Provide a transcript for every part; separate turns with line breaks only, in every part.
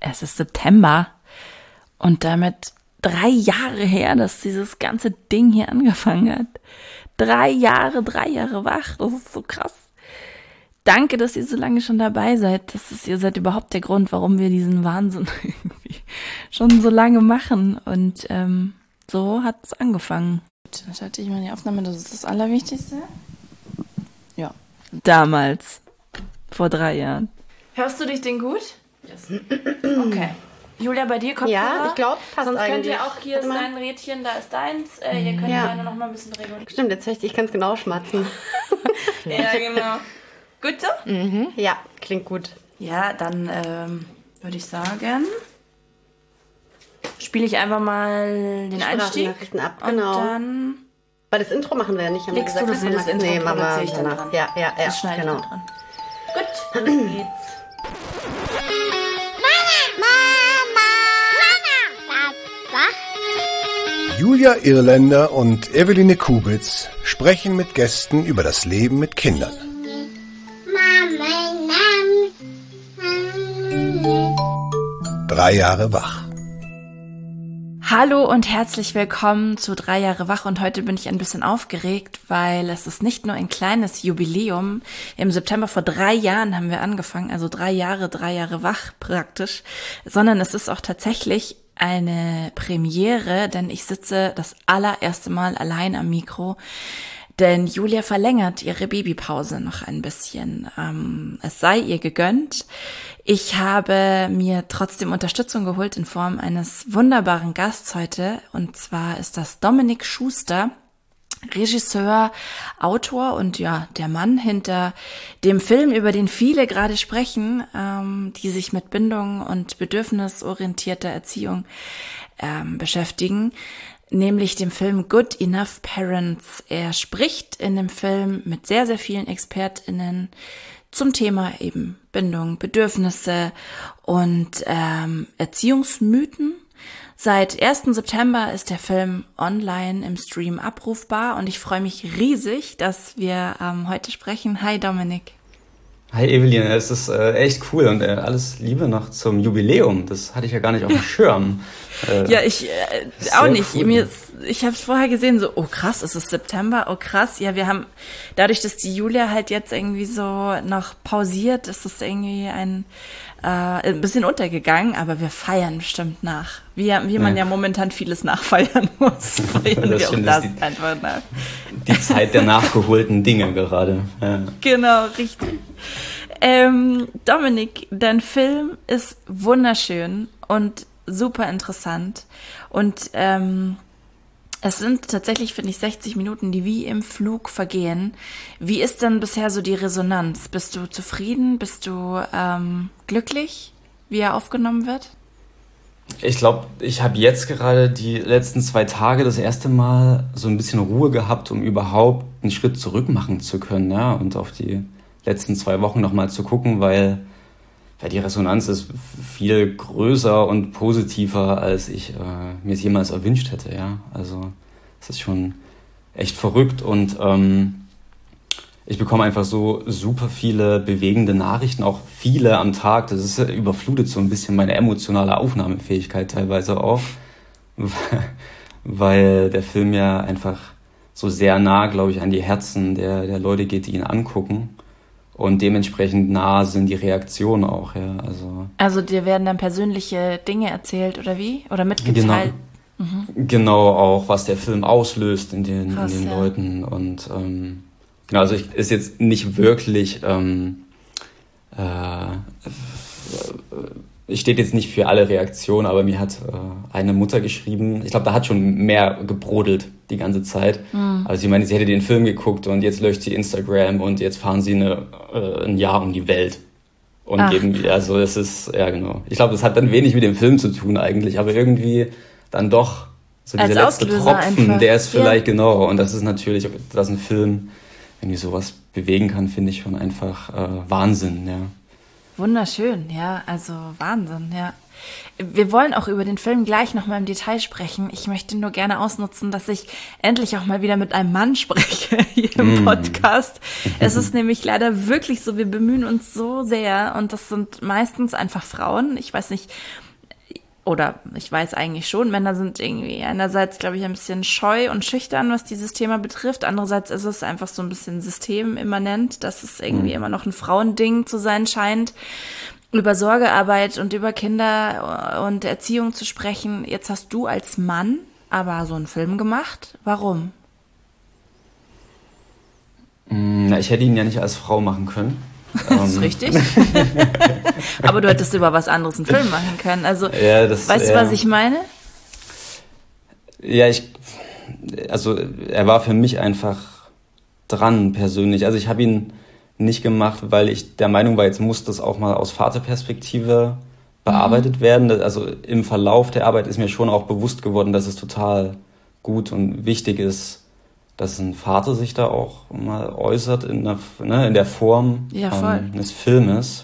Es ist September und damit 3 Jahre her, dass dieses ganze Ding hier angefangen hat. 3 Jahre wach, das ist so krass. Danke, dass ihr so lange schon dabei seid. Ihr seid überhaupt der Grund, warum wir diesen Wahnsinn irgendwie schon so lange machen. Und so hat es angefangen. Dann schalte ich mal die Aufnahme, das ist das Allerwichtigste. Ja. Damals. Vor 3 Jahren. Hörst du dich denn gut? Yes. Okay. Julia, bei dir Kopfhörer?
Ja, ich glaube, passt
Sonst
eigentlich.
könnt ihr auch, hier ist dein Rädchen, da ist deins. Ihr könnt gerne noch mal ein bisschen regeln.
Stimmt, jetzt möchte ich ganz genau schmatzen.
Ja, genau. Gut so?
Mhm. Ja, klingt gut.
Ja, dann würde ich sagen, spiele ich einfach mal den Einstieg.
Nachrichten ab, genau.
Und dann
weil das Intro machen wir ja nicht. Haben
legst
wir
du
gesagt,
das Intro,
nee,
produziere ich dann dran.
Ja,
Das schneide
genau.
ich dann dran. Gut, los geht's.
Julia Irländer und Eveline Kubitz sprechen mit Gästen über das Leben mit Kindern. 3 Jahre wach.
Hallo und herzlich willkommen zu 3 Jahre wach und heute bin ich ein bisschen aufgeregt, weil es ist nicht nur ein kleines Jubiläum. Im September vor 3 Jahren haben wir angefangen, also 3 Jahre wach praktisch, sondern es ist auch tatsächlich eine Premiere, denn ich sitze das allererste Mal allein am Mikro, denn Julia verlängert ihre Babypause noch ein bisschen. Es sei ihr gegönnt. Ich habe mir trotzdem Unterstützung geholt in Form eines wunderbaren Gasts heute. Und zwar ist das Dominik Schuster, Regisseur, Autor und ja, der Mann hinter dem Film, über den viele gerade sprechen, die sich mit Bindung und bedürfnisorientierter Erziehung beschäftigen. Nämlich dem Film Good Enough Parents. Er spricht in dem Film mit sehr, sehr vielen ExpertInnen zum Thema eben Bindung, Bedürfnisse und Erziehungsmythen. Seit 1. September ist der Film online im Stream abrufbar und ich freue mich riesig, dass wir heute sprechen. Hi Dominik.
Hi Evelyn, es ist echt cool und alles Liebe noch zum Jubiläum. Das hatte ich ja gar nicht auf dem Schirm.
Ja, ich auch nicht.
Cool.
Ich habe es vorher gesehen, so, oh krass, es ist September, oh krass. Ja, wir haben, dadurch, dass die Julia halt jetzt irgendwie so noch pausiert, ist es irgendwie ein bisschen untergegangen, aber wir feiern bestimmt nach. Wie man ja momentan vieles nachfeiern muss, feiern wir auch das einfach nach.
Die Zeit der nachgeholten Dinge gerade. Ja.
Genau, richtig. Dominik, dein Film ist wunderschön und super interessant und es sind tatsächlich, finde ich, 60 Minuten, die wie im Flug vergehen. Wie ist denn bisher so die Resonanz? Bist du zufrieden? Bist du glücklich, wie er aufgenommen wird?
Ich glaube, ich habe jetzt gerade die letzten 2 Tage das erste Mal so ein bisschen Ruhe gehabt, um überhaupt einen Schritt zurück machen zu können, ja, und auf die letzten 2 Wochen nochmal zu gucken, weil die Resonanz ist viel größer und positiver, als ich mir es jemals erwünscht hätte, ja. Also es ist schon echt verrückt und ich bekomme einfach so super viele bewegende Nachrichten, auch viele am Tag. Das ist überflutet so ein bisschen meine emotionale Aufnahmefähigkeit teilweise auch, weil der Film ja einfach so sehr nah, glaube ich, an die Herzen der Leute geht, die ihn angucken. Und dementsprechend nah sind die Reaktionen auch, ja. Also
dir werden dann persönliche Dinge erzählt, oder wie? Oder mitgeteilt?
Genau, auch was der Film auslöst in den
ja.
Leuten. Und genau, also ist jetzt nicht wirklich, ich stehe jetzt nicht für alle Reaktionen, aber mir hat eine Mutter geschrieben, ich glaube, da hat schon mehr gebrodelt die ganze Zeit. Also sie meinte, sie hätte den Film geguckt und jetzt löscht sie Instagram und jetzt fahren sie ein Jahr um die Welt und geben, also es ist, ja genau. Ich glaube, das hat dann wenig mit dem Film zu tun eigentlich, aber irgendwie dann doch so dieser letzte Tropfen, einfach. Der ist vielleicht genau, und das ist natürlich, dass ein Film irgendwie sowas bewegen kann, finde ich schon einfach Wahnsinn, ja.
Wunderschön, ja, also Wahnsinn, ja. Wir wollen auch über den Film gleich nochmal im Detail sprechen. Ich möchte nur gerne ausnutzen, dass ich endlich auch mal wieder mit einem Mann spreche hier im Podcast. Es ist nämlich leider wirklich so, wir bemühen uns so sehr und das sind meistens einfach Frauen. Ich weiß nicht, oder ich weiß eigentlich schon, Männer sind irgendwie einerseits, glaube ich, ein bisschen scheu und schüchtern, was dieses Thema betrifft. Andererseits ist es einfach so ein bisschen systemimmanent, dass es irgendwie immer noch ein Frauending zu sein scheint, über Sorgearbeit und über Kinder und Erziehung zu sprechen. Jetzt hast du als Mann aber so einen Film gemacht. Warum?
Ich hätte ihn ja nicht als Frau machen können.
Das ist richtig. Aber du hättest über was anderes einen Film machen können. Also,
ja,
weißt du, was ich meine?
Ja, also er war für mich einfach dran persönlich. Also ich habe ihn nicht gemacht, weil ich der Meinung war, jetzt muss das auch mal aus Vaterperspektive bearbeitet werden. Also im Verlauf der Arbeit ist mir schon auch bewusst geworden, dass es total gut und wichtig ist, dass ein Vater sich da auch mal äußert in der Form eines Filmes.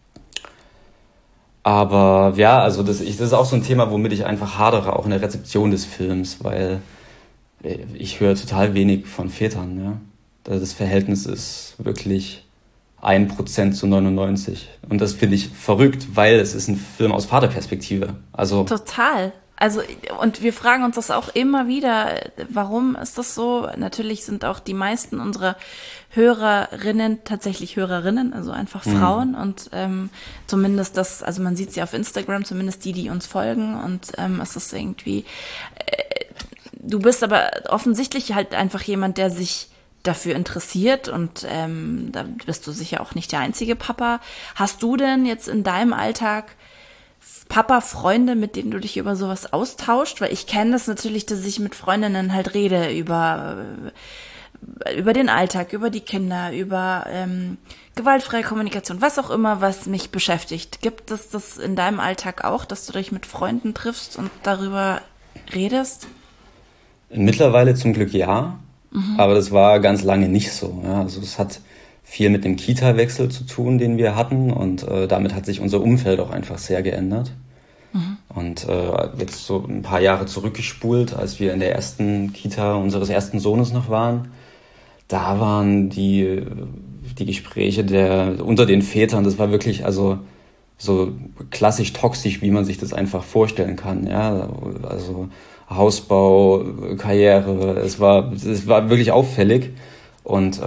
Aber ja, also das ist auch so ein Thema, womit ich einfach hadere, auch in der Rezeption des Films, weil ich höre total wenig von Vätern. Ja? Das Verhältnis ist wirklich 1% zu 99. Und das finde ich verrückt, weil es ist ein Film aus Vaterperspektive. Also
total. Also, und wir fragen uns das auch immer wieder, warum ist das so? Natürlich sind auch die meisten unserer Hörerinnen tatsächlich Hörerinnen, also einfach Frauen und zumindest das, also man sieht sie auf Instagram, zumindest die uns folgen und es ist irgendwie, du bist aber offensichtlich halt einfach jemand, der sich dafür interessiert und da bist du sicher auch nicht der einzige Papa. Hast du denn jetzt in deinem Alltag Papa-Freunde, mit denen du dich über sowas austauscht? Weil ich kenne das natürlich, dass ich mit Freundinnen halt rede über den Alltag, über die Kinder, über gewaltfreie Kommunikation, was auch immer, was mich beschäftigt. Gibt es das in deinem Alltag auch, dass du dich mit Freunden triffst und darüber redest?
Mittlerweile zum Glück ja, aber das war ganz lange nicht so. Ja. Also es hat viel mit dem Kita-Wechsel zu tun, den wir hatten und damit hat sich unser Umfeld auch einfach sehr geändert. Und jetzt so ein paar Jahre zurückgespult, als wir in der ersten Kita unseres ersten Sohnes noch waren, da waren die Gespräche unter den Vätern, das war wirklich also so klassisch toxisch, wie man sich das einfach vorstellen kann. Ja? Also Hausbau, Karriere, es war wirklich auffällig und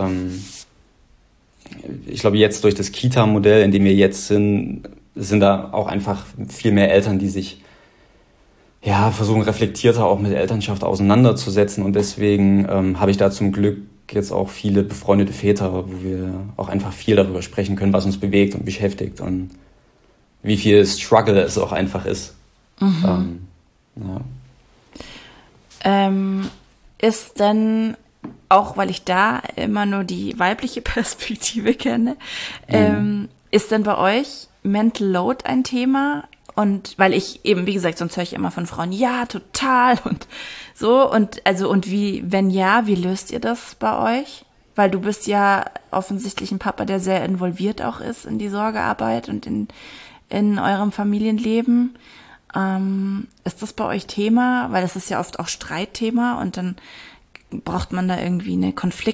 ich glaube, jetzt durch das Kita-Modell, in dem wir jetzt sind da auch einfach viel mehr Eltern, die sich versuchen, reflektierter auch mit Elternschaft auseinanderzusetzen. Und deswegen habe ich da zum Glück jetzt auch viele befreundete Väter, wo wir auch einfach viel darüber sprechen können, was uns bewegt und beschäftigt und wie viel Struggle es auch einfach ist.
Ist denn, auch weil ich da immer nur die weibliche Perspektive kenne, ist denn bei euch Mental Load ein Thema? Und weil ich eben, wie gesagt, sonst höre ich immer von Frauen, ja, total und so. Und wie, wenn ja, wie löst ihr das bei euch? Weil du bist ja offensichtlich ein Papa, der sehr involviert auch ist in die Sorgearbeit und in eurem Familienleben. Ist das bei euch Thema? Weil das ist ja oft auch Streitthema und dann braucht man da irgendwie eine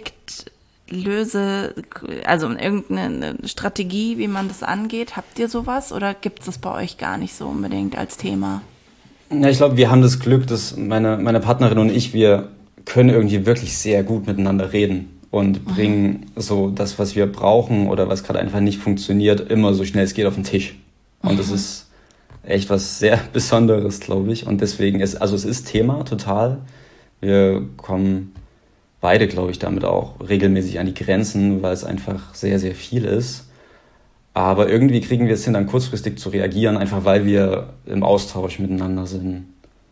also irgendeine Strategie, wie man das angeht? Habt ihr sowas oder gibt es das bei euch gar nicht so unbedingt als Thema?
Ja, ich glaube, wir haben das Glück, dass meine Partnerin und ich, wir können irgendwie wirklich sehr gut miteinander reden und bringen so das, was wir brauchen oder was gerade einfach nicht funktioniert, immer so schnell es geht auf den Tisch. Und das ist echt was sehr Besonderes, glaube ich. Und deswegen es ist Thema total. Wir kommen beide, glaube ich, damit auch regelmäßig an die Grenzen, weil es einfach sehr, sehr viel ist. Aber irgendwie kriegen wir es hin, dann kurzfristig zu reagieren, einfach weil wir im Austausch miteinander sind.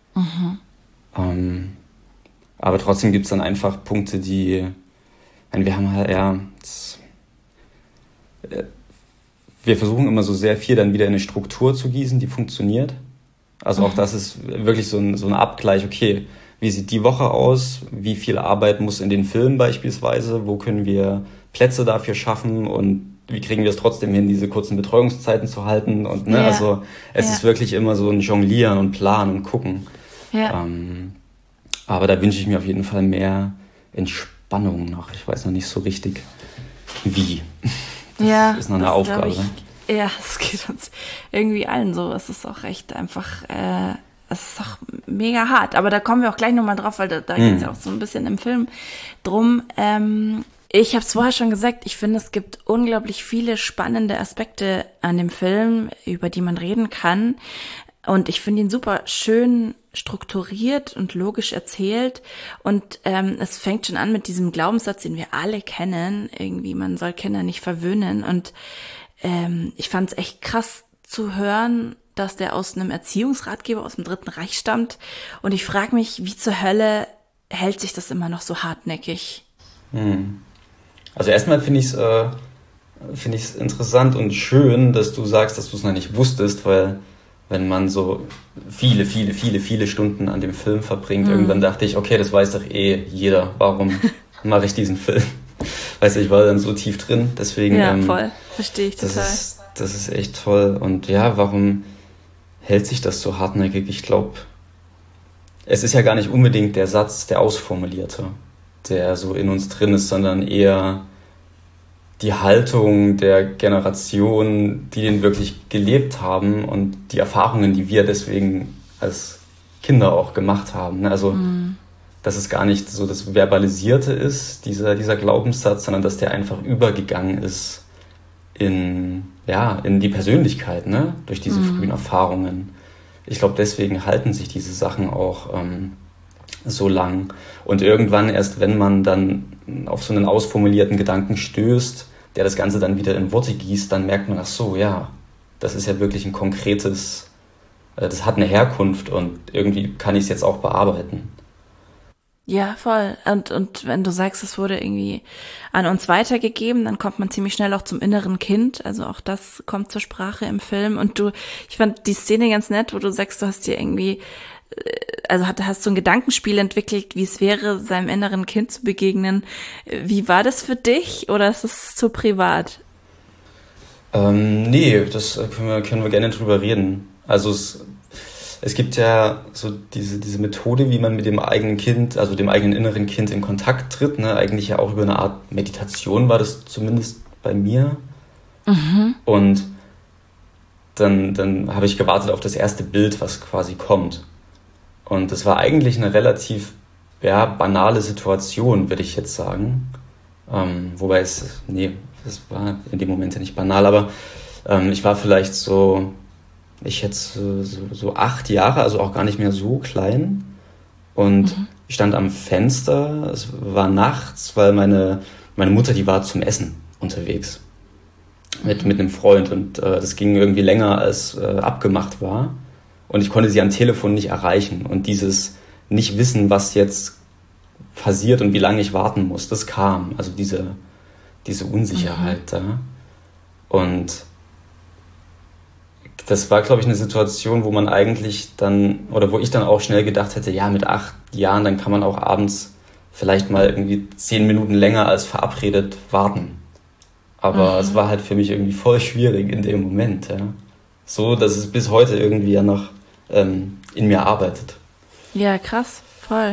Aber trotzdem gibt es dann einfach Punkte, wir haben halt, wir versuchen immer so sehr viel dann wieder in eine Struktur zu gießen, die funktioniert. Also auch das ist wirklich so ein Abgleich, okay, wie sieht die Woche aus? Wie viel Arbeit muss in den Filmen beispielsweise? Wo können wir Plätze dafür schaffen? Und wie kriegen wir es trotzdem hin, diese kurzen Betreuungszeiten zu halten und ne, also es ist wirklich immer so ein Jonglieren und Planen und Gucken. Ja. Aber da wünsche ich mir auf jeden Fall mehr Entspannung noch. Ich weiß noch nicht so richtig, wie. Das ist noch eine Aufgabe.
Es geht uns irgendwie allen so. Es ist auch echt einfach, es ist auch mega hart. Aber da kommen wir auch gleich nochmal drauf, weil da geht es ja auch so ein bisschen im Film drum. Ich habe es vorher schon gesagt, ich finde, es gibt unglaublich viele spannende Aspekte an dem Film, über die man reden kann. Und ich finde ihn super schön strukturiert und logisch erzählt. Und es fängt schon an mit diesem Glaubenssatz, den wir alle kennen. Irgendwie, man soll Kinder nicht verwöhnen. Und ich fand es echt krass zu hören, dass der aus einem Erziehungsratgeber aus dem Dritten Reich stammt. Und ich frage mich, wie zur Hölle hält sich das immer noch so hartnäckig?
Also erstmal finde ich es interessant und schön, dass du sagst, dass du es noch nicht wusstest, weil wenn man so viele Stunden an dem Film verbringt, irgendwann dachte ich, okay, das weiß doch jeder, warum mache ich diesen Film? Weißt du, ich war dann so tief drin, deswegen...
Ja, voll, verstehe ich total.
Das ist echt toll und ja, warum hält sich das so hartnäckig? Ich glaube, es ist ja gar nicht unbedingt der Satz, der Ausformulierte, der so in uns drin ist, sondern eher die Haltung der Generation, die den wirklich gelebt haben und die Erfahrungen, die wir deswegen als Kinder auch gemacht haben. Also, dass es gar nicht so das Verbalisierte ist, dieser Glaubenssatz, sondern dass der einfach übergegangen ist in die Persönlichkeit, ne? Durch diese frühen Erfahrungen. Ich glaube, deswegen halten sich diese Sachen auch so lang. Und irgendwann, erst wenn man dann auf so einen ausformulierten Gedanken stößt, der das Ganze dann wieder in Worte gießt, dann merkt man, ach so, ja, das ist ja wirklich ein konkretes, das hat eine Herkunft und irgendwie kann ich es jetzt auch bearbeiten.
Ja, voll. Und wenn du sagst, es wurde irgendwie an uns weitergegeben, dann kommt man ziemlich schnell auch zum inneren Kind. Also auch das kommt zur Sprache im Film. Und ich fand die Szene ganz nett, wo du sagst, du hast dir irgendwie, also hast so ein Gedankenspiel entwickelt, wie es wäre, seinem inneren Kind zu begegnen. Wie war das für dich oder ist es zu privat?
Nee, das können wir gerne drüber reden. Also es gibt ja so diese Methode, wie man mit dem eigenen Kind, also dem eigenen inneren Kind in Kontakt tritt, ne? Eigentlich ja auch über eine Art Meditation war das zumindest bei mir. Und dann habe ich gewartet auf das erste Bild, was quasi kommt. Und das war eigentlich eine relativ banale Situation, würde ich jetzt sagen. Wobei das war in dem Moment ja nicht banal, aber ich war vielleicht so... Ich schätze so 8 Jahre, also auch gar nicht mehr so klein. Und ich stand am Fenster, es war nachts, weil meine Mutter, die war zum Essen unterwegs. Mit einem Freund. Und das ging irgendwie länger, als abgemacht war. Und ich konnte sie am Telefon nicht erreichen. Und dieses Nicht-Wissen, was jetzt passiert und wie lange ich warten muss, das kam. Also diese Unsicherheit da. Und das war, glaube ich, eine Situation, wo man eigentlich dann, oder wo ich dann auch schnell gedacht hätte, ja, mit 8 Jahren, dann kann man auch abends vielleicht mal irgendwie 10 Minuten länger als verabredet warten. Aber es war halt für mich irgendwie voll schwierig in dem Moment, ja. So, dass es bis heute irgendwie ja noch in mir arbeitet.
Ja, krass, voll.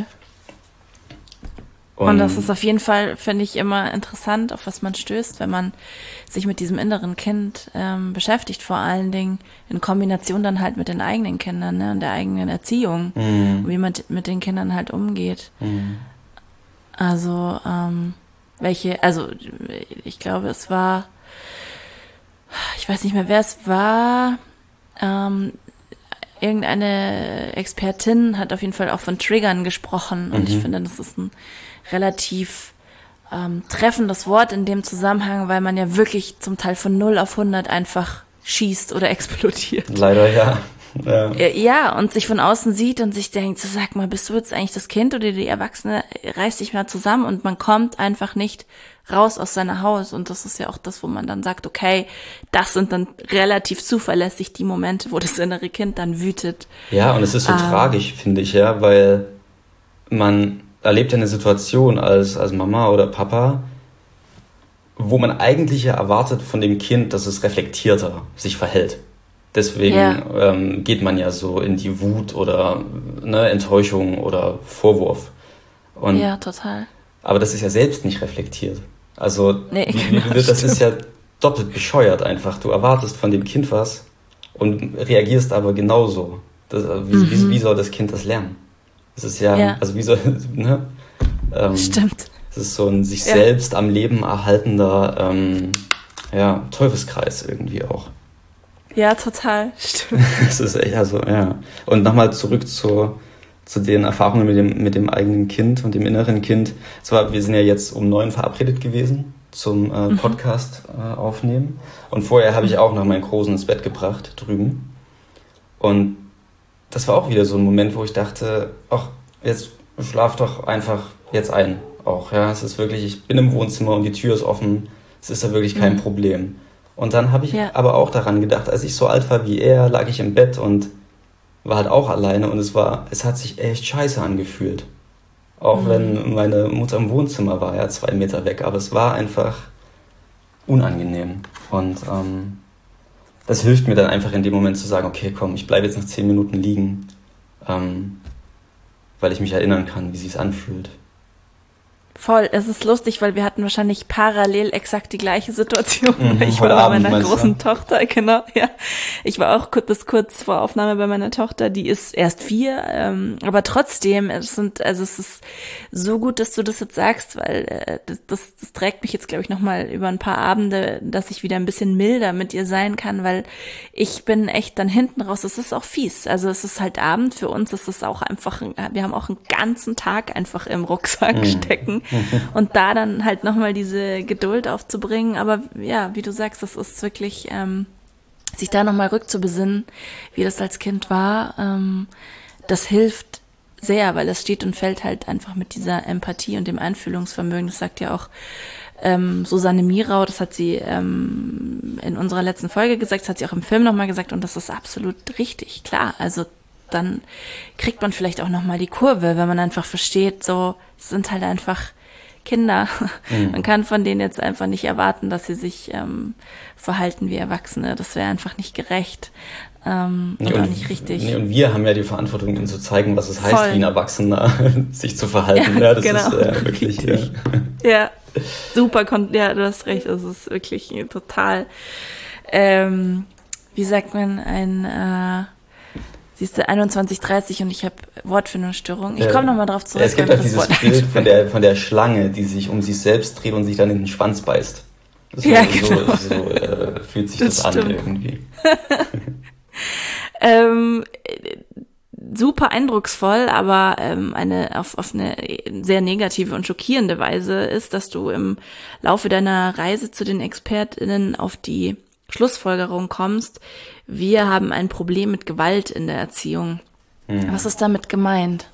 Und das ist auf jeden Fall, finde ich, immer interessant, auf was man stößt, wenn man sich mit diesem inneren Kind beschäftigt, vor allen Dingen in Kombination dann halt mit den eigenen Kindern, ne, und der eigenen Erziehung, und wie man mit den Kindern halt umgeht. Also, ich glaube, es war, ich weiß nicht mehr, wer es war, irgendeine Expertin hat auf jeden Fall auch von Triggern gesprochen, und ich finde, das ist ein relativ treffendes Wort in dem Zusammenhang, weil man ja wirklich zum Teil von 0 auf 100 einfach schießt oder explodiert.
Leider ja.
Ja, und sich von außen sieht und sich denkt, so, sag mal, bist du jetzt eigentlich das Kind oder die Erwachsene? Reiß dich mal zusammen, und man kommt einfach nicht raus aus seiner Haut. Und das ist ja auch das, wo man dann sagt, okay, das sind dann relativ zuverlässig die Momente, wo das innere Kind dann wütet.
Ja, und es ist so tragisch, finde ich, ja, weil man erlebt ja eine Situation als Mama oder Papa, wo man eigentlich ja erwartet von dem Kind, dass es reflektierter sich verhält. Deswegen geht man ja so in die Wut oder Enttäuschung oder Vorwurf. Und,
ja, total.
Aber das ist ja selbst nicht reflektiert. Also
Nee,
das ist ja doppelt bescheuert einfach. Du erwartest von dem Kind was und reagierst aber genauso. Wie soll das Kind das lernen? Das ist ja, also wie soll,
Stimmt.
das ist so ein sich selbst am Leben erhaltender Teufelskreis irgendwie auch.
Ja, total. Stimmt.
Das ist echt, also, ja. Und nochmal zurück zu den Erfahrungen mit dem eigenen Kind und dem inneren Kind. Wir sind ja jetzt um 9 verabredet gewesen zum Podcast aufnehmen. Und vorher habe ich auch noch meinen Großen ins Bett gebracht, drüben. Und das war auch wieder so ein Moment, wo ich dachte, ach, jetzt schlaf doch einfach jetzt ein. Auch, ja. Es ist wirklich, ich bin im Wohnzimmer und die Tür ist offen. Es ist ja wirklich kein Problem. Und dann habe ich aber auch daran gedacht, als ich so alt war wie er, lag ich im Bett und war halt auch alleine und es hat sich echt scheiße angefühlt. Auch wenn meine Mutter im Wohnzimmer war, ja, 2 Meter weg, aber es war einfach unangenehm. Und das hilft mir dann einfach in dem Moment zu sagen, okay, komm, ich bleibe jetzt noch 10 Minuten liegen, weil ich mich erinnern kann, wie sich's anfühlt.
Voll, es ist lustig, weil wir hatten wahrscheinlich parallel exakt die gleiche Situation. Ich war
heute
bei
Abend,
meiner
meinst du?
großen Tochter, genau, ja. Ich war auch bis kurz vor Aufnahme bei meiner Tochter, die ist erst 4, aber trotzdem, es ist so gut, dass du das jetzt sagst, weil das trägt mich jetzt, glaube ich, nochmal über ein paar Abende, dass ich wieder ein bisschen milder mit ihr sein kann, weil ich bin echt dann hinten raus, es ist auch fies. Also es ist halt Abend für uns, es ist auch einfach, wir haben auch einen ganzen Tag einfach im Rucksack stecken. Und da dann halt nochmal diese Geduld aufzubringen. Aber ja, wie du sagst, das ist wirklich, sich da nochmal rückzubesinnen, wie das als Kind war, das hilft sehr, weil es steht und fällt halt einfach mit dieser Empathie und dem Einfühlungsvermögen. Das sagt ja auch Susanne Mirau, das hat sie in unserer letzten Folge gesagt, das hat sie auch im Film nochmal gesagt und das ist absolut richtig, klar. Also dann kriegt man vielleicht auch nochmal die Kurve, wenn man einfach versteht, so, es sind halt einfach Kinder. Man kann von denen jetzt einfach nicht erwarten, dass sie sich verhalten wie Erwachsene. Das wäre einfach nicht gerecht und auch nicht richtig.
Nee, und wir haben ja die Verantwortung, ihnen zu zeigen, was es heißt,
Voll.
wie ein Erwachsener sich zu verhalten.
Ja,
Das
genau.
ist wirklich...
Ja, super, ja, du hast recht, das ist wirklich total, wie sagt man, siehst du, 21:30 und ich habe Wortfindungsstörung. Ich komme nochmal drauf zurück.
Es gibt halt dieses Bild von der Schlange, die sich um sich selbst dreht und sich dann in den Schwanz beißt. So fühlt sich das an irgendwie.
Super eindrucksvoll, aber auf eine sehr negative und schockierende Weise ist, dass du im Laufe deiner Reise zu den ExpertInnen auf die Schlussfolgerung kommst, wir haben ein Problem mit Gewalt in der Erziehung. Was ist damit gemeint?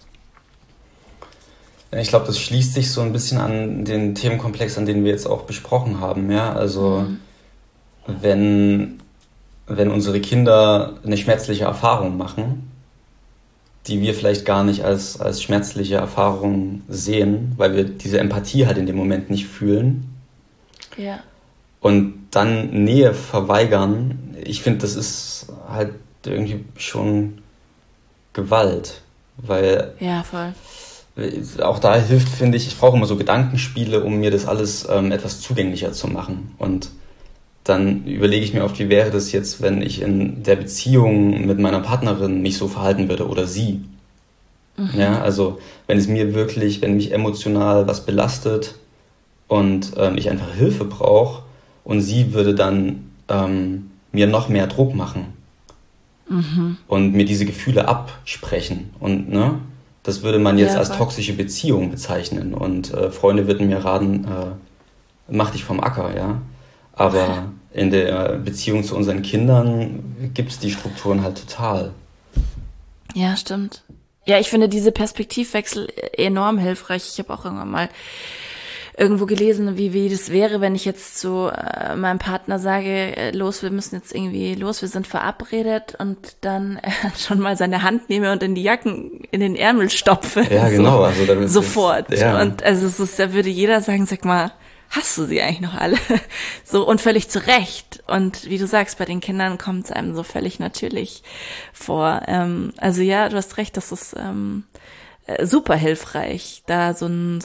Ich glaube, das schließt sich so ein bisschen an den Themenkomplex, an den wir jetzt auch besprochen haben. Ja? Also wenn unsere Kinder eine schmerzliche Erfahrung machen, die wir vielleicht gar nicht als schmerzliche Erfahrung sehen, weil wir diese Empathie halt in dem Moment nicht fühlen.
Ja.
Und dann Nähe verweigern, ich finde, das ist halt irgendwie schon Gewalt, weil
Ja, voll.
auch da hilft, finde ich brauche immer so Gedankenspiele, um mir das alles etwas zugänglicher zu machen. Und dann überlege ich mir oft, wie wäre das jetzt, wenn ich in der Beziehung mit meiner Partnerin mich so verhalten würde oder sie. Ja, also wenn mich emotional was belastet und ich einfach Hilfe brauche, und sie würde dann mir noch mehr Druck machen und mir diese Gefühle absprechen. Und das würde man jetzt als toxische Beziehung bezeichnen. Und Freunde würden mir raten, mach dich vom Acker, ja. Aber in der Beziehung zu unseren Kindern gibt es die Strukturen halt total.
Ja, stimmt. Ja, ich finde diese Perspektivwechsel enorm hilfreich. Ich habe auch irgendwann mal irgendwo gelesen, wie das wäre, wenn ich jetzt zu meinem Partner sage, wir müssen jetzt irgendwie los, wir sind verabredet und dann schon mal seine Hand nehme und in den Ärmel stopfe.
Ja, genau. Also
sofort.
Ja.
Und also da würde jeder sagen, sag mal, hast du sie eigentlich noch alle? So, und völlig zu Recht. Und wie du sagst, bei den Kindern kommt es einem so völlig natürlich vor. Also ja, du hast recht, das ist super hilfreich, da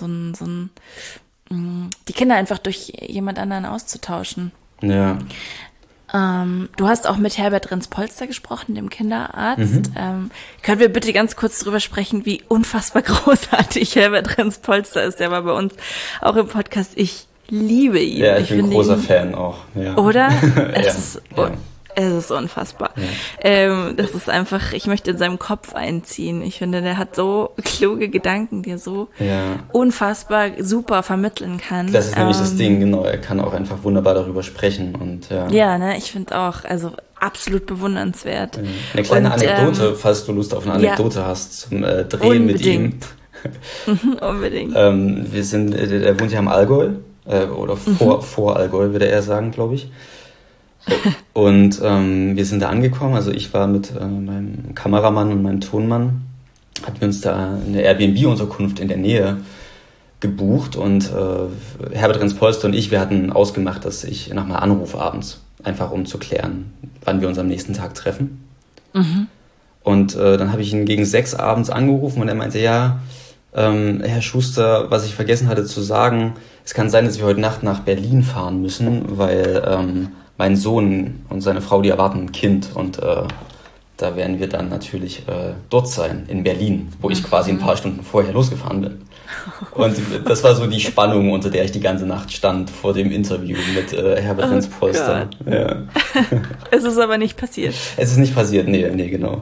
die Kinder einfach durch jemand anderen auszutauschen.
Ja.
Du hast auch mit Herbert Renz-Polster gesprochen, dem Kinderarzt. Können wir bitte ganz kurz drüber sprechen, wie unfassbar großartig Herbert Renz-Polster ist? Der war bei uns auch im Podcast. Ich liebe ihn.
Ja, ich bin ein großer Fan auch. Ja.
Oder?
Ja.
Es ist unfassbar. Ja. Das ist einfach, ich möchte in seinem Kopf einziehen. Ich finde, der hat so kluge Gedanken, die er so unfassbar super vermitteln kann.
Das ist nämlich das Ding, genau. Er kann auch einfach wunderbar darüber sprechen. Und
ja, ne, ich finde auch, also absolut bewundernswert.
Eine kleine Anekdote, falls du Lust auf eine Anekdote hast zum Drehen mit ihm.
Unbedingt.
Er wohnt ja am Allgäu, oder vor Allgäu, würde er sagen, glaube ich. Und wir sind da angekommen, also ich war mit meinem Kameramann und meinem Tonmann, hatten wir uns da eine Airbnb-Unterkunft in der Nähe gebucht und Herbert Renz-Polster und ich, wir hatten ausgemacht, dass ich nochmal anrufe abends, einfach um zu klären, wann wir uns am nächsten Tag treffen. Und dann habe ich ihn gegen 6 abends angerufen und er meinte, ja, Herr Schuster, was ich vergessen hatte zu sagen, es kann sein, dass wir heute Nacht nach Berlin fahren müssen, weil mein Sohn und seine Frau, die erwarten ein Kind und da werden wir dann natürlich dort sein, in Berlin, wo ich quasi ein paar Stunden vorher losgefahren bin. Und das war so die Spannung, unter der ich die ganze Nacht stand vor dem Interview mit Herbert Renz-Polster. Ja.
Es ist aber nicht passiert.
Es ist nicht passiert, nee, genau.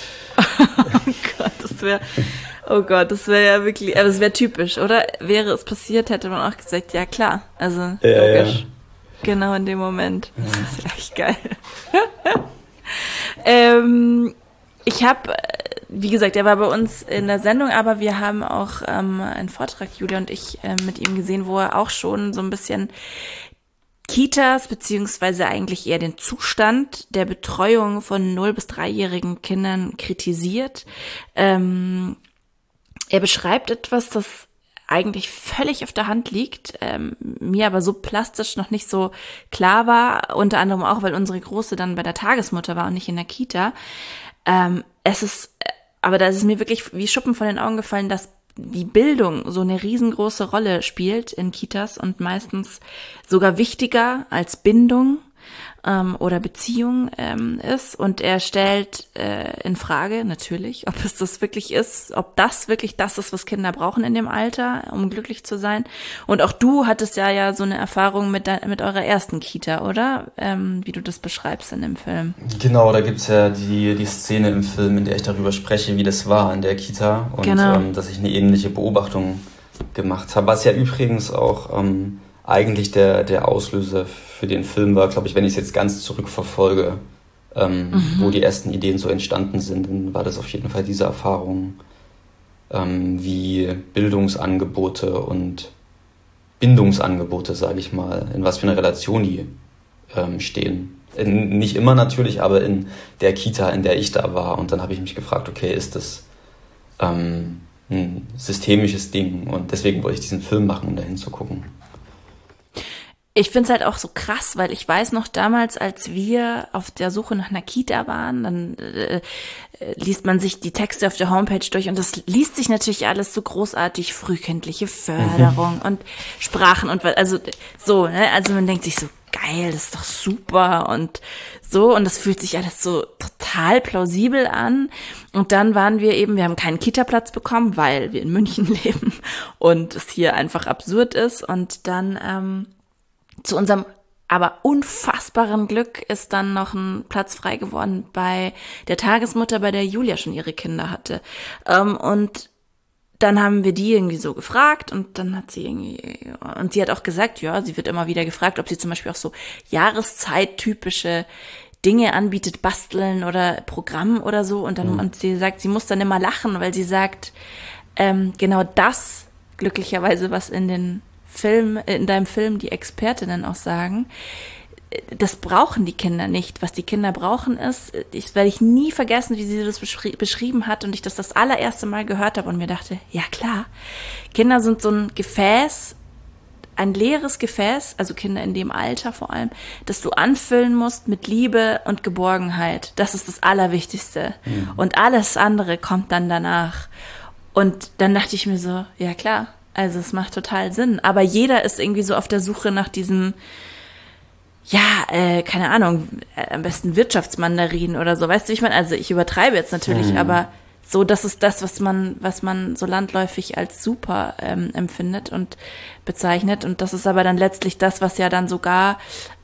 Oh Gott, das wäre ja wirklich, aber es wäre typisch, oder? Wäre es passiert, hätte man auch gesagt, ja klar, also logisch. Ja. Genau in dem Moment. Das ist echt geil. Ich habe, wie gesagt, er war bei uns in der Sendung, aber wir haben auch einen Vortrag, Julia und ich, mit ihm gesehen, wo er auch schon so ein bisschen Kitas, beziehungsweise eigentlich eher den Zustand der Betreuung von 0- bis 3-jährigen Kindern kritisiert. Er beschreibt etwas, das eigentlich völlig auf der Hand liegt, mir aber so plastisch noch nicht so klar war, unter anderem auch, weil unsere Große dann bei der Tagesmutter war und nicht in der Kita. Aber da ist es mir wirklich wie Schuppen von den Augen gefallen, dass die Bildung so eine riesengroße Rolle spielt in Kitas und meistens sogar wichtiger als Bindung oder Beziehung ist. Und er stellt in Frage natürlich, ob es das wirklich ist, ob das wirklich das ist, was Kinder brauchen in dem Alter, um glücklich zu sein. Und auch du hattest ja so eine Erfahrung mit eurer ersten Kita, oder? Wie du das beschreibst in dem Film.
Genau, da gibt's ja die Szene im Film, in der ich darüber spreche, wie das war in der Kita. Und dass ich eine ähnliche Beobachtung gemacht habe. Was ja übrigens auch eigentlich der Auslöser für den Film war, glaube ich, wenn ich es jetzt ganz zurückverfolge, wo die ersten Ideen so entstanden sind, dann war das auf jeden Fall diese Erfahrung, wie Bildungsangebote und Bindungsangebote, sage ich mal, in was für einer Relation die stehen. Nicht immer natürlich, aber in der Kita, in der ich da war. Und dann habe ich mich gefragt, okay, ist das ein systemisches Ding? Und deswegen wollte ich diesen Film machen, um da hinzugucken.
Ich finde es halt auch so krass, weil ich weiß noch damals, als wir auf der Suche nach einer Kita waren, dann liest man sich die Texte auf der Homepage durch und das liest sich natürlich alles so großartig, frühkindliche Förderung und Sprachen und also so, ne? Also man denkt sich so, geil, das ist doch super und so und das fühlt sich alles so total plausibel an und dann waren wir haben keinen Kita-Platz bekommen, weil wir in München leben und es hier einfach absurd ist und dann zu unserem aber unfassbaren Glück ist dann noch ein Platz frei geworden bei der Tagesmutter, bei der Julia schon ihre Kinder hatte. Und dann haben wir die irgendwie so gefragt und dann hat sie sie hat auch gesagt, ja, sie wird immer wieder gefragt, ob sie zum Beispiel auch so jahreszeit-typische Dinge anbietet, basteln oder Programm oder so. Und dann und sie sagt, sie muss dann immer lachen, weil sie sagt, genau das glücklicherweise, was in deinem Film die Expertinnen auch sagen, das brauchen die Kinder nicht. Was die Kinder brauchen ist, das werde ich nie vergessen, wie sie das beschrieben hat und ich das allererste Mal gehört habe und mir dachte, ja klar, Kinder sind so ein Gefäß, ein leeres Gefäß, also Kinder in dem Alter vor allem, das du anfüllen musst mit Liebe und Geborgenheit. Das ist das Allerwichtigste. Und alles andere kommt dann danach. Und dann dachte ich mir so, ja klar, also es macht total Sinn. Aber jeder ist irgendwie so auf der Suche nach diesem, keine Ahnung, am besten Wirtschaftsmandarin oder so. Weißt du, wie ich meine? Also ich übertreibe jetzt natürlich, aber so, das ist das, was man so landläufig als super empfindet und bezeichnet. Und das ist aber dann letztlich das, was ja dann sogar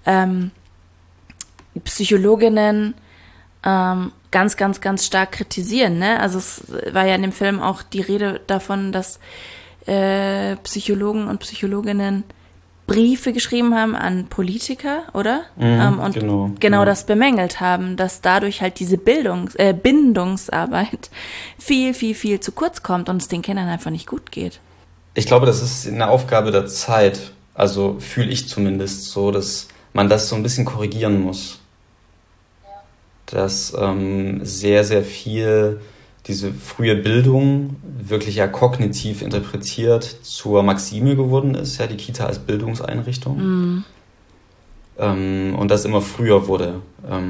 Psychologinnen ganz, ganz, ganz stark kritisieren. Ne? Also es war ja in dem Film auch die Rede davon, dass Psychologen und Psychologinnen Briefe geschrieben haben an Politiker, oder? Und genau das bemängelt haben, dass dadurch halt diese Bindungsarbeit viel, viel, viel zu kurz kommt und es den Kindern einfach nicht gut geht.
Ich glaube, das ist eine Aufgabe der Zeit. Also fühle ich zumindest so, dass man das so ein bisschen korrigieren muss. Dass sehr, sehr viel diese frühe Bildung wirklich ja kognitiv interpretiert zur Maxime geworden ist, ja, die Kita als Bildungseinrichtung. Und das immer früher wurde.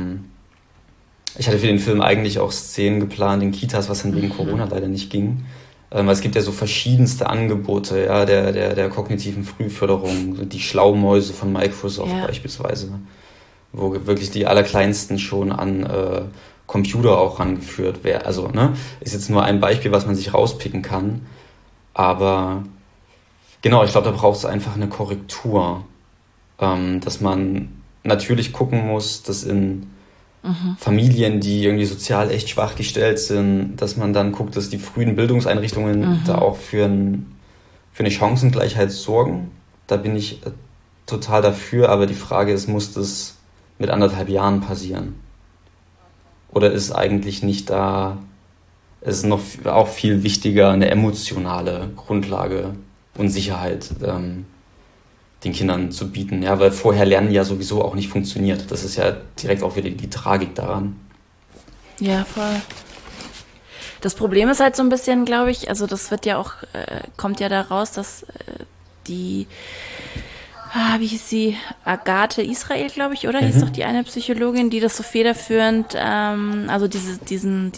Ich hatte für den Film eigentlich auch Szenen geplant in Kitas, was dann wegen Corona leider nicht ging. Weil es gibt ja so verschiedenste Angebote, ja, der kognitiven Frühförderung, die Schlaumäuse von Microsoft beispielsweise, wo wirklich die Allerkleinsten schon an Computer auch rangeführt werden. Also, ne, ist jetzt nur ein Beispiel, was man sich rauspicken kann. Aber genau, ich glaube, da braucht es einfach eine Korrektur. Dass man natürlich gucken muss, dass in Familien, die irgendwie sozial echt schwach gestellt sind, dass man dann guckt, dass die frühen Bildungseinrichtungen da auch für eine Chancengleichheit sorgen. Da bin ich total dafür, aber die Frage ist, muss das mit 1,5 Jahren passieren? Oder ist eigentlich nicht da, ist noch auch viel wichtiger, eine emotionale Grundlage und Sicherheit den Kindern zu bieten. Ja, weil vorher Lernen ja sowieso auch nicht funktioniert. Das ist ja direkt auch wieder die Tragik daran.
Ja, voll. Das Problem ist halt so ein bisschen, glaube ich, also das wird ja auch, kommt ja da raus, dass wie hieß sie? Agathe Israel, glaube ich, oder? Hieß doch die eine Psychologin, die das so federführend, also diesen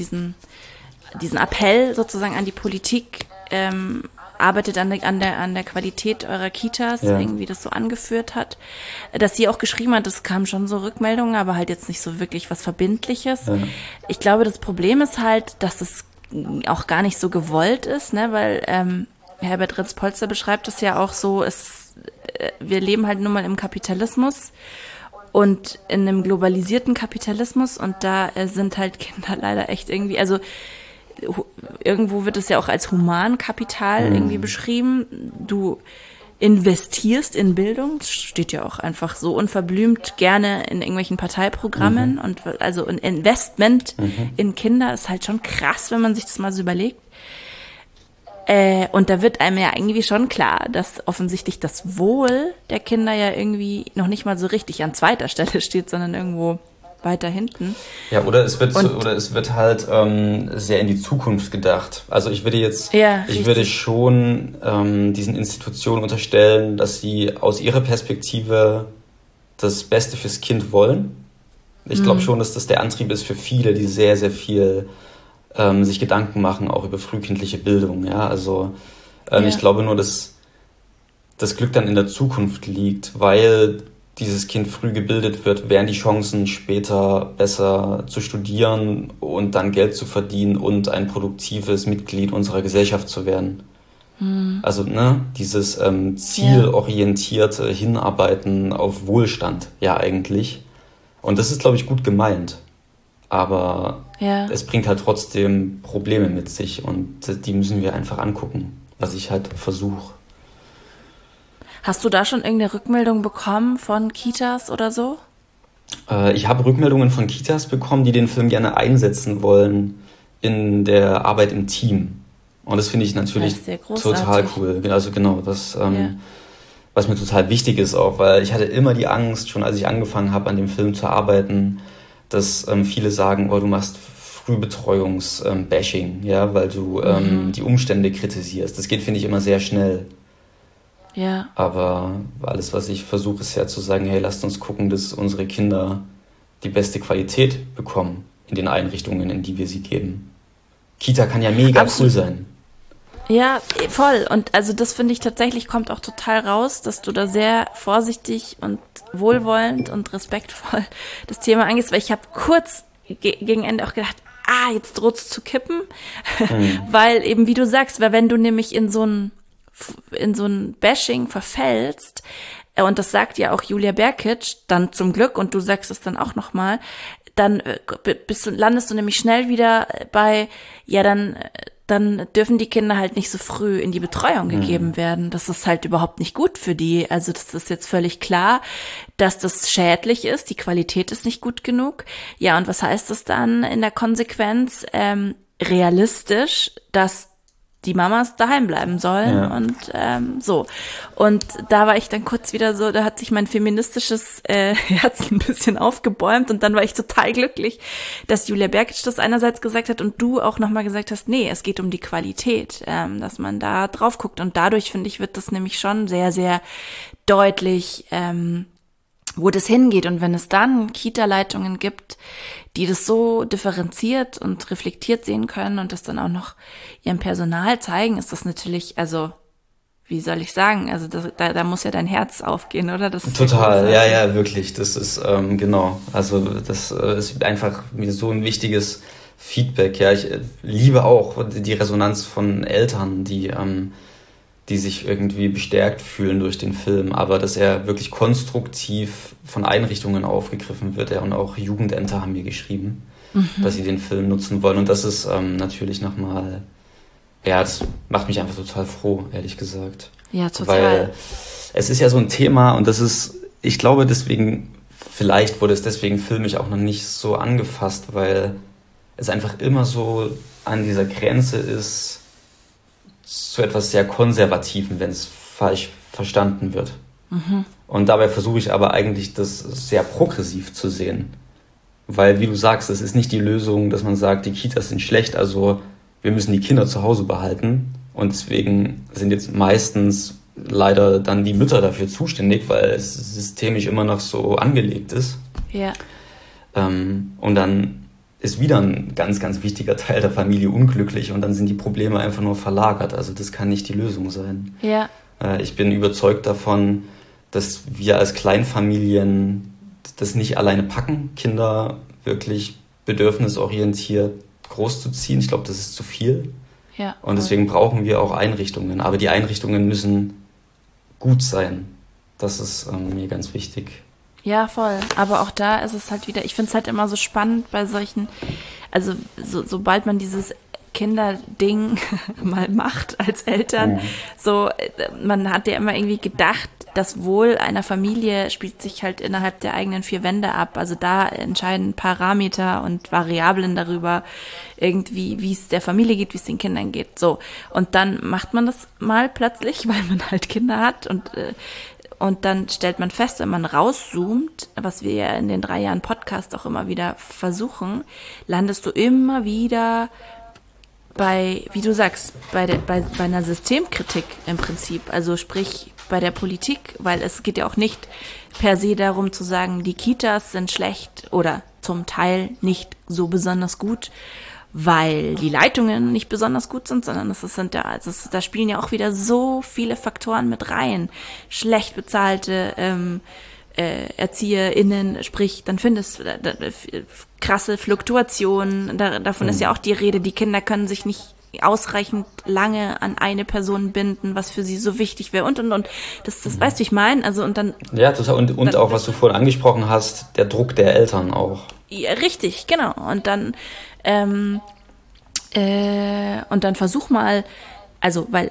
Appell sozusagen an die Politik, arbeitet an der Qualität eurer Kitas, irgendwie das so angeführt hat. Dass sie auch geschrieben hat, es kamen schon so Rückmeldungen, aber halt jetzt nicht so wirklich was Verbindliches. Ja. Ich glaube, das Problem ist halt, dass es auch gar nicht so gewollt ist, ne, weil Herbert Ritz-Polster beschreibt es ja auch so, wir leben halt nun mal im Kapitalismus und in einem globalisierten Kapitalismus und da sind halt Kinder leider echt irgendwie, also irgendwo wird es ja auch als Humankapital irgendwie beschrieben. Du investierst in Bildung, das steht ja auch einfach so unverblümt gerne in irgendwelchen Parteiprogrammen und also ein Investment in Kinder ist halt schon krass, wenn man sich das mal so überlegt. Und da wird einem ja irgendwie schon klar, dass offensichtlich das Wohl der Kinder ja irgendwie noch nicht mal so richtig an zweiter Stelle steht, sondern irgendwo weiter hinten.
Ja, oder es wird halt sehr in die Zukunft gedacht. Also ich würde schon diesen Institutionen unterstellen, dass sie aus ihrer Perspektive das Beste fürs Kind wollen. Ich glaube schon, dass das der Antrieb ist für viele, die sehr, sehr viel sich Gedanken machen, auch über frühkindliche Bildung. Ja, also ich glaube nur, dass das Glück dann in der Zukunft liegt, weil dieses Kind früh gebildet wird, wären die Chancen später besser zu studieren und dann Geld zu verdienen und ein produktives Mitglied unserer Gesellschaft zu werden. Also dieses zielorientierte Hinarbeiten auf Wohlstand, ja eigentlich. Und das ist, glaube ich, gut gemeint. Aber es bringt halt trotzdem Probleme mit sich und die müssen wir einfach angucken, was ich halt versuche.
Hast du da schon irgendeine Rückmeldung bekommen von Kitas oder so?
Ich habe Rückmeldungen von Kitas bekommen, die den Film gerne einsetzen wollen in der Arbeit im Team. Und das finde ich natürlich total cool. Also genau, was mir total wichtig ist auch, weil ich hatte immer die Angst, schon als ich angefangen habe, an dem Film zu arbeiten, dass viele sagen, oh, du machst Frühbetreuungs-Bashing, ja, weil du die Umstände kritisierst. Das geht, finde ich, immer sehr schnell.
Ja.
Aber alles, was ich versuche, ist ja zu sagen, hey, lasst uns gucken, dass unsere Kinder die beste Qualität bekommen in den Einrichtungen, in die wir sie geben. Kita kann ja mega cool sein.
Ja, voll. Und also das finde ich tatsächlich kommt auch total raus, dass du da sehr vorsichtig und wohlwollend und respektvoll das Thema angehst, weil ich habe kurz gegen Ende auch gedacht, jetzt droht es zu kippen, weil eben, wie du sagst, weil wenn du nämlich in so ein Bashing verfällst, und das sagt ja auch Julia Berkic dann zum Glück, und du sagst es dann auch nochmal, dann landest du nämlich schnell wieder bei, ja, dann dürfen die Kinder halt nicht so früh in die Betreuung gegeben werden. Das ist halt überhaupt nicht gut für die. Also das ist jetzt völlig klar, dass das schädlich ist. Die Qualität ist nicht gut genug. Ja, und was heißt das dann in der Konsequenz? Realistisch, dass die Mamas daheim bleiben sollen und so. Und da war ich dann kurz wieder so, da hat sich mein feministisches Herz ein bisschen aufgebäumt und dann war ich total glücklich, dass Julia Berkic das einerseits gesagt hat und du auch nochmal gesagt hast, nee, es geht um die Qualität, dass man da drauf guckt und dadurch, finde ich, wird das nämlich schon sehr, sehr deutlich, wo das hingeht. Und wenn es dann Kita-Leitungen gibt, die das so differenziert und reflektiert sehen können und das dann auch noch ihrem Personal zeigen, ist das natürlich, also wie soll ich sagen, also da muss ja dein Herz aufgehen, oder? Das
Total, ja, wirklich. Das ist, genau, also das ist einfach mir so ein wichtiges Feedback. Ja, ich liebe auch die Resonanz von Eltern, die sich irgendwie bestärkt fühlen durch den Film, aber dass er wirklich konstruktiv von Einrichtungen aufgegriffen wird. Und auch Jugendämter haben mir geschrieben, dass sie den Film nutzen wollen. Und das ist natürlich nochmal, das macht mich einfach total froh, ehrlich gesagt.
Ja, total.
Weil es ist ja so ein Thema und das ist, ich glaube deswegen, vielleicht wurde es deswegen filmisch auch noch nicht so angefasst, weil es einfach immer so an dieser Grenze ist, zu etwas sehr Konservativen, wenn es falsch verstanden wird. Und dabei versuche ich aber eigentlich, das sehr progressiv zu sehen. Weil, wie du sagst, es ist nicht die Lösung, dass man sagt, die Kitas sind schlecht, also wir müssen die Kinder zu Hause behalten. Und deswegen sind jetzt meistens leider dann die Mütter dafür zuständig, weil es systemisch immer noch so angelegt ist.
Ja.
Und dann ist wieder ein ganz, ganz wichtiger Teil der Familie unglücklich und dann sind die Probleme einfach nur verlagert. Also das kann nicht die Lösung sein.
Ja.
Ich bin überzeugt davon, dass wir als Kleinfamilien das nicht alleine packen, Kinder wirklich bedürfnisorientiert großzuziehen. Ich glaube, das ist zu viel.
Ja.
Und deswegen brauchen wir auch Einrichtungen. Aber die Einrichtungen müssen gut sein. Das ist mir ganz wichtig.
Ja, voll. Aber auch da ist es halt wieder, ich finde es halt immer so spannend bei solchen, also sobald man dieses Kinderding mal macht als Eltern, so, man hat ja immer irgendwie gedacht, das Wohl einer Familie spielt sich halt innerhalb der eigenen vier Wände ab. Also da entscheiden Parameter und Variablen darüber irgendwie, wie es der Familie geht, wie es den Kindern geht. So. Und dann macht man das mal plötzlich, weil man halt Kinder hat und dann stellt man fest, wenn man rauszoomt, was wir ja in den 3 Jahren Podcast auch immer wieder versuchen, landest du immer wieder bei, wie du sagst, bei einer Systemkritik im Prinzip. Also sprich bei der Politik, weil es geht ja auch nicht per se darum zu sagen, die Kitas sind schlecht oder zum Teil nicht so besonders gut, weil die Leitungen nicht besonders gut sind, sondern da spielen ja auch wieder so viele Faktoren mit rein. Schlecht bezahlte ErzieherInnen, sprich, dann findest du krasse Fluktuationen, davon ist ja auch die Rede, die Kinder können sich nicht ausreichend lange an eine Person binden, was für sie so wichtig wäre und. Das weißt du, ich meine, also und dann... Ja, total,
und auch, was du vorhin angesprochen hast, der Druck der Eltern auch.
Ja, richtig, genau, und dann versuch mal, also, weil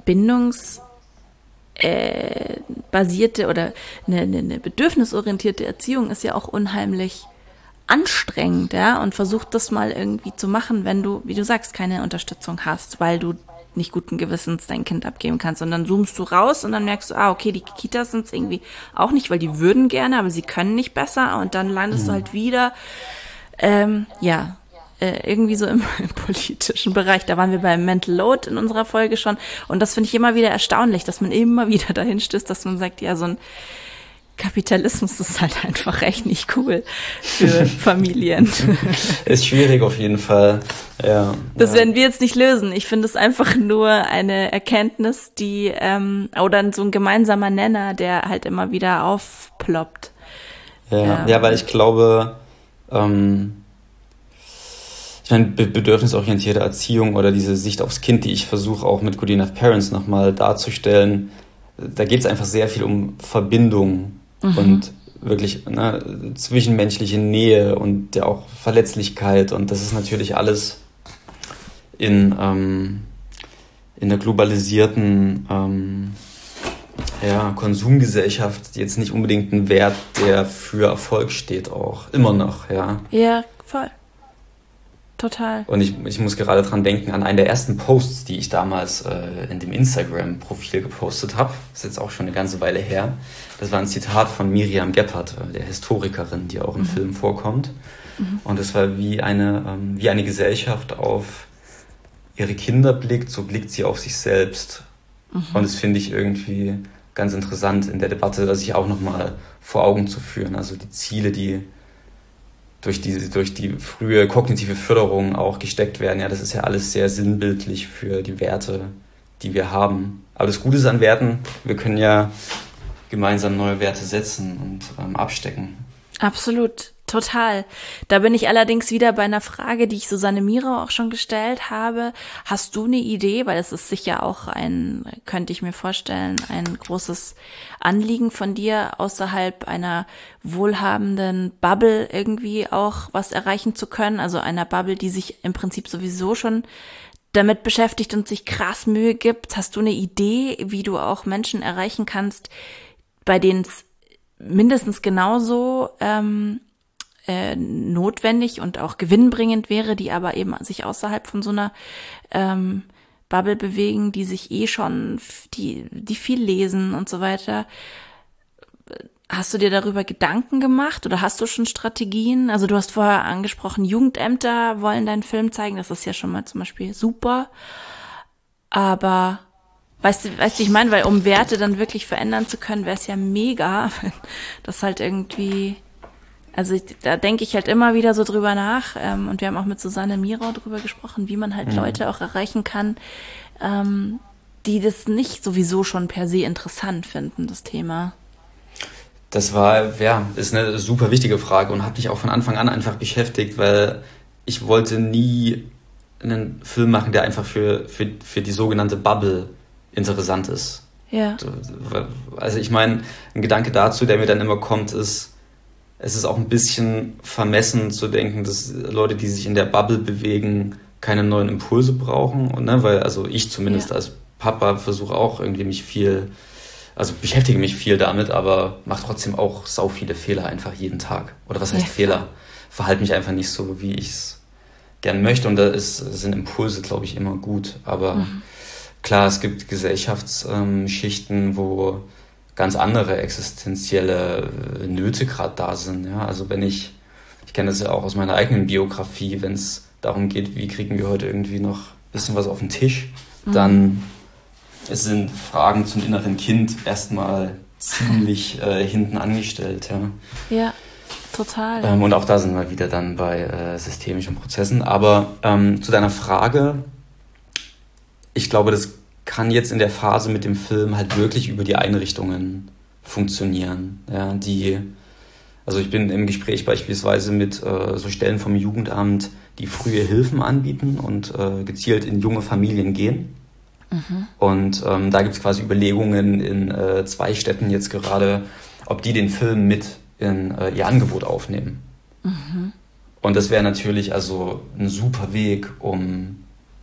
basierte oder eine bedürfnisorientierte Erziehung ist ja auch unheimlich anstrengend, ja, und versuch das mal irgendwie zu machen, wenn du, wie du sagst, keine Unterstützung hast, weil du nicht guten Gewissens dein Kind abgeben kannst und dann zoomst du raus und dann merkst du, okay, die Kitas sind es irgendwie auch nicht, weil die würden gerne, aber sie können nicht besser und dann landest du halt wieder, irgendwie so im politischen Bereich. Da waren wir beim Mental Load in unserer Folge schon. Und das finde ich immer wieder erstaunlich, dass man immer wieder dahin stößt, dass man sagt, ja, so ein Kapitalismus ist halt einfach echt nicht cool für Familien.
Ist schwierig auf jeden Fall. Ja.
Das werden wir jetzt nicht lösen. Ich finde es einfach nur eine Erkenntnis, die oder so ein gemeinsamer Nenner, der halt immer wieder aufploppt.
Ja, weil ich glaube, ich meine, bedürfnisorientierte Erziehung oder diese Sicht aufs Kind, die ich versuche auch mit Good Enough Parents nochmal darzustellen, da geht es einfach sehr viel um Verbindung und wirklich zwischenmenschliche Nähe und ja auch Verletzlichkeit, und das ist natürlich alles in der globalisierten Konsumgesellschaft jetzt nicht unbedingt ein Wert, der für Erfolg steht, auch immer noch, ja.
Ja, voll. Total.
Und ich muss gerade dran denken an einen der ersten Posts, die ich damals in dem Instagram-Profil gepostet habe. Das ist jetzt auch schon eine ganze Weile her. Das war ein Zitat von Miriam Gebhardt, der Historikerin, die auch im Film vorkommt. Und es war wie eine Gesellschaft auf ihre Kinder blickt, so blickt sie auf sich selbst. Und das finde ich irgendwie ganz interessant in der Debatte, sich auch nochmal vor Augen zu führen. Also die Ziele, die durch die frühe kognitive Förderung auch gesteckt werden. Ja, das ist ja alles sehr sinnbildlich für die Werte, die wir haben. Aber das Gute ist an Werten, wir können ja gemeinsam neue Werte setzen und abstecken.
Absolut, total. Da bin ich allerdings wieder bei einer Frage, die ich Susanne Mirau auch schon gestellt habe. Hast du eine Idee, weil es ist sicher auch könnte ich mir vorstellen, ein großes Anliegen von dir, außerhalb einer wohlhabenden Bubble irgendwie auch was erreichen zu können, also einer Bubble, die sich im Prinzip sowieso schon damit beschäftigt und sich krass Mühe gibt. Hast du eine Idee, wie du auch Menschen erreichen kannst, bei denen es mindestens genauso notwendig und auch gewinnbringend wäre, die aber eben sich außerhalb von so einer Bubble bewegen, die sich schon, die viel lesen und so weiter. Hast du dir darüber Gedanken gemacht oder hast du schon Strategien? Also du hast vorher angesprochen, Jugendämter wollen deinen Film zeigen, das ist ja schon mal zum Beispiel super. Aber weißt du, ich meine, weil um Werte dann wirklich verändern zu können, wäre es ja mega, wenn das halt irgendwie, also da denke ich halt immer wieder so drüber nach, und wir haben auch mit Susanne Mirau drüber gesprochen, wie man halt Leute auch erreichen kann, die das nicht sowieso schon per se interessant finden, das Thema.
Das ist eine super wichtige Frage und hat mich auch von Anfang an einfach beschäftigt, weil ich wollte nie einen Film machen, der einfach für die sogenannte Bubble interessant ist.
Ja.
Also ich meine, ein Gedanke dazu, der mir dann immer kommt, ist, es ist auch ein bisschen vermessen zu denken, dass Leute, die sich in der Bubble bewegen, keine neuen Impulse brauchen. Und, weil, also ich zumindest als Papa versuche auch irgendwie beschäftige mich viel damit, aber mache trotzdem auch sau viele Fehler einfach jeden Tag. Oder was heißt Fehler? Verhalte mich einfach nicht so, wie ich es gern möchte. Und sind Impulse, glaube ich, immer gut. Aber klar, es gibt Gesellschaftsschichten, wo ganz andere existenzielle Nöte gerade da sind. Ja? Also ich kenne das ja auch aus meiner eigenen Biografie, wenn es darum geht, wie kriegen wir heute irgendwie noch ein bisschen was auf den Tisch, dann sind Fragen zum inneren Kind erstmal ziemlich hinten angestellt.
Ja, total.
Und auch da sind wir wieder dann bei systemischen Prozessen. Aber zu deiner Frage, ich glaube, das kann jetzt in der Phase mit dem Film halt wirklich über die Einrichtungen funktionieren. Ja, also ich bin im Gespräch beispielsweise mit so Stellen vom Jugendamt, die frühe Hilfen anbieten und gezielt in junge Familien gehen. Und da gibt es quasi Überlegungen in 2 Städten jetzt gerade, ob die den Film mit in ihr Angebot aufnehmen. Und das wäre natürlich also ein super Weg, um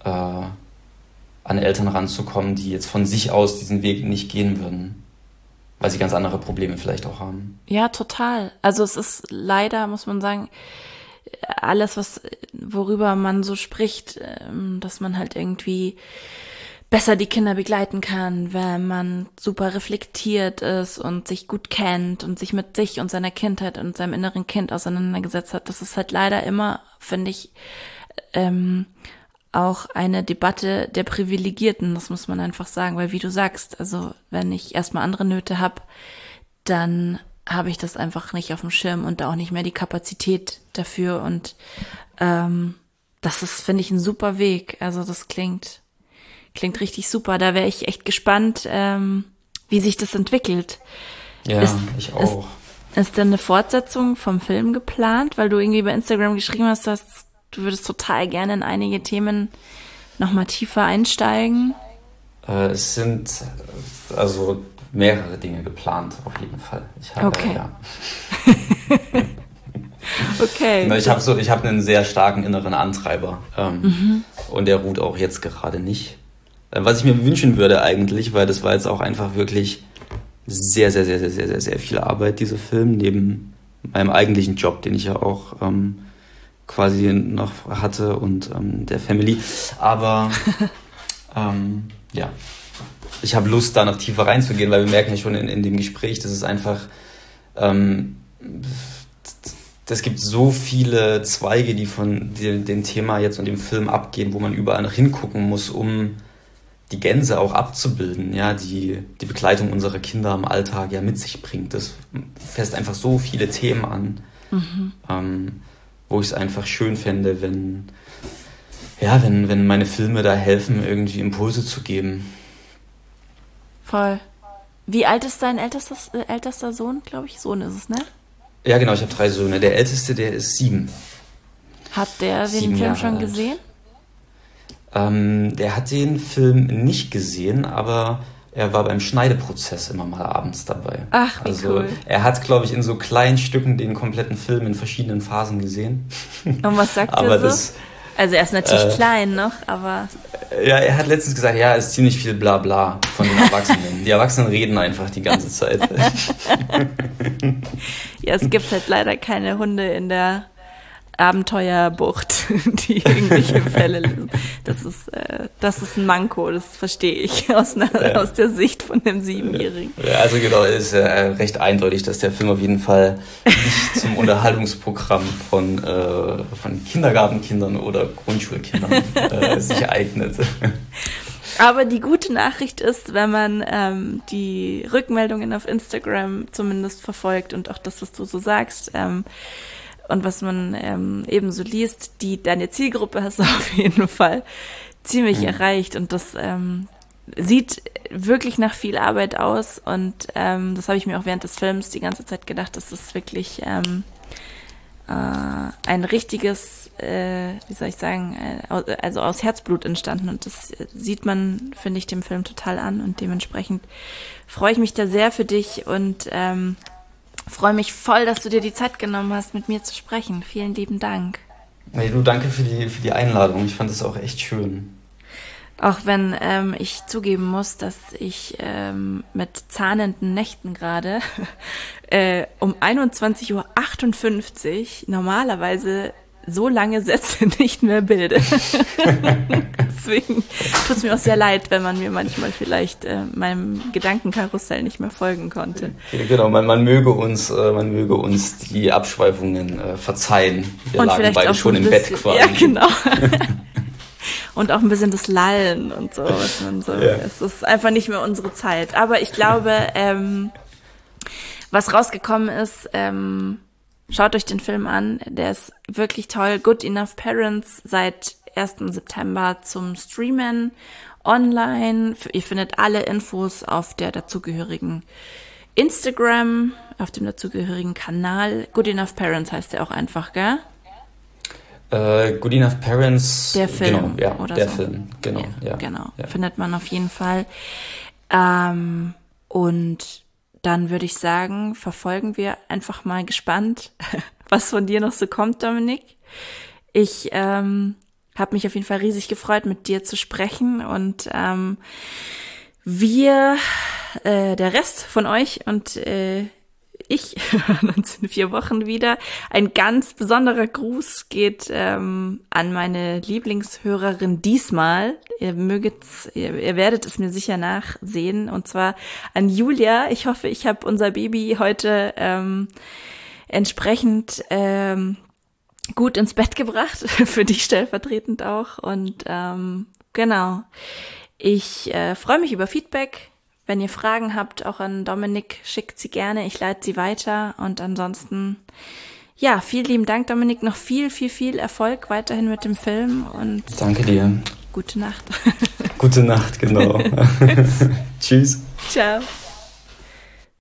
an Eltern ranzukommen, die jetzt von sich aus diesen Weg nicht gehen würden, weil sie ganz andere Probleme vielleicht auch haben.
Ja, total. Also es ist leider, muss man sagen, alles, worüber man so spricht, dass man halt irgendwie besser die Kinder begleiten kann, wenn man super reflektiert ist und sich gut kennt und sich mit sich und seiner Kindheit und seinem inneren Kind auseinandergesetzt hat. Das ist halt leider immer, finde ich, auch eine Debatte der Privilegierten, das muss man einfach sagen, weil wie du sagst, also wenn ich erstmal andere Nöte habe, dann habe ich das einfach nicht auf dem Schirm und da auch nicht mehr die Kapazität dafür und das ist, finde ich, ein super Weg. Also das klingt richtig super. Da wäre ich echt gespannt, wie sich das entwickelt.
Ja, ich auch.
Ist denn eine Fortsetzung vom Film geplant? Weil du irgendwie bei Instagram geschrieben hast, dass du würdest total gerne in einige Themen nochmal tiefer einsteigen.
Es sind also mehrere Dinge geplant, auf jeden Fall.
Okay.
Ja.
Okay.
Ich habe einen sehr starken inneren Antreiber und der ruht auch jetzt gerade nicht. Was ich mir wünschen würde eigentlich, weil das war jetzt auch einfach wirklich sehr, sehr, sehr, sehr, sehr, sehr, sehr viel Arbeit, dieser Film, neben meinem eigentlichen Job, den ich ja auch quasi noch hatte und der Family. Aber ja, ich habe Lust, da noch tiefer reinzugehen, weil wir merken ja schon in dem Gespräch, dass es einfach es gibt so viele Zweige, die von dem Thema jetzt und dem Film abgehen, wo man überall noch hingucken muss, um die Gänse auch abzubilden, ja, die Begleitung unserer Kinder im Alltag ja mit sich bringt. Das fasst einfach so viele Themen an, wo ich es einfach schön fände, wenn meine Filme da helfen, irgendwie Impulse zu geben.
Voll. Wie alt ist dein ältester Sohn, glaube ich? Sohn ist es, ne?
Ja, genau, ich habe 3 Söhne. Der älteste, der ist 7.
Hat der den Film schon gesehen?
Der hat den Film nicht gesehen, aber er war beim Schneideprozess immer mal abends dabei.
Ach, wie cool.
Er hat, glaube ich, in so kleinen Stücken den kompletten Film in verschiedenen Phasen gesehen.
Und was sagt er so? Also er ist natürlich klein noch, aber...
Ja, er hat letztens gesagt, ja, es ist ziemlich viel Blabla von den Erwachsenen. Die Erwachsenen reden einfach die ganze Zeit.
Ja, es gibt halt leider keine Hunde in der Abenteuerbucht, die irgendwelche Fälle lösen. Das ist ein Manko, das verstehe ich aus der Sicht von dem 7-Jährigen.
Ja, also genau, es ist recht eindeutig, dass der Film auf jeden Fall nicht zum Unterhaltungsprogramm von Kindergartenkindern oder Grundschulkindern sich eignet.
Aber die gute Nachricht ist, wenn man die Rückmeldungen auf Instagram zumindest verfolgt und auch das, was du so sagst, und was man ebenso liest, deine Zielgruppe hast du auf jeden Fall ziemlich erreicht und das sieht wirklich nach viel Arbeit aus und das habe ich mir auch während des Films die ganze Zeit gedacht, das ist wirklich ein richtiges, wie soll ich sagen, also aus Herzblut entstanden und das sieht man, finde ich, dem Film total an und dementsprechend freue ich mich da sehr für dich und freue mich voll, dass du dir die Zeit genommen hast, mit mir zu sprechen. Vielen lieben Dank.
Hey, du, danke für die Einladung. Ich fand es auch echt schön.
Auch wenn ich zugeben muss, dass ich mit zahnenden Nächten gerade um 21:58 Uhr normalerweise so lange Sätze nicht mehr bilde. Deswegen tut es mir auch sehr leid, wenn man mir manchmal vielleicht meinem Gedankenkarussell nicht mehr folgen konnte.
Genau, man möge uns die Abschweifungen verzeihen. Wir
und
lagen beide schon im Bett quasi.
Ja, genau. Und auch ein bisschen das Lallen und so. Was man so. Ja. Es ist einfach nicht mehr unsere Zeit. Aber ich glaube, was rausgekommen ist, schaut euch den Film an, der ist wirklich toll. Good Enough Parents seit 1. September zum Streamen online. Ihr findet alle Infos auf der dazugehörigen Instagram, auf dem dazugehörigen Kanal. Good Enough Parents heißt der auch einfach, gell?
Good Enough Parents.
Der Film.
Genau, ja,
oder
der
so.
Film, genau. Ja,
genau,
ja.
Findet man auf jeden Fall. Und dann würde ich sagen, verfolgen wir einfach mal gespannt, was von dir noch so kommt, Dominik. Ich habe mich auf jeden Fall riesig gefreut, mit dir zu sprechen und wir, der Rest von euch und ich hören uns in 4 Wochen wieder. Ein ganz besonderer Gruß geht an meine Lieblingshörerin diesmal. Ihr werdet es mir sicher nachsehen. Und zwar an Julia. Ich hoffe, ich habe unser Baby heute entsprechend gut ins Bett gebracht, für dich stellvertretend auch. Und genau, ich freue mich über Feedback. Wenn ihr Fragen habt, auch an Dominik, schickt sie gerne. Ich leite sie weiter. Und ansonsten, ja, vielen lieben Dank, Dominik. Noch viel, viel, viel Erfolg weiterhin mit dem Film. Und
danke dir.
Gute Nacht.
Gute Nacht, genau. Tschüss.
Ciao.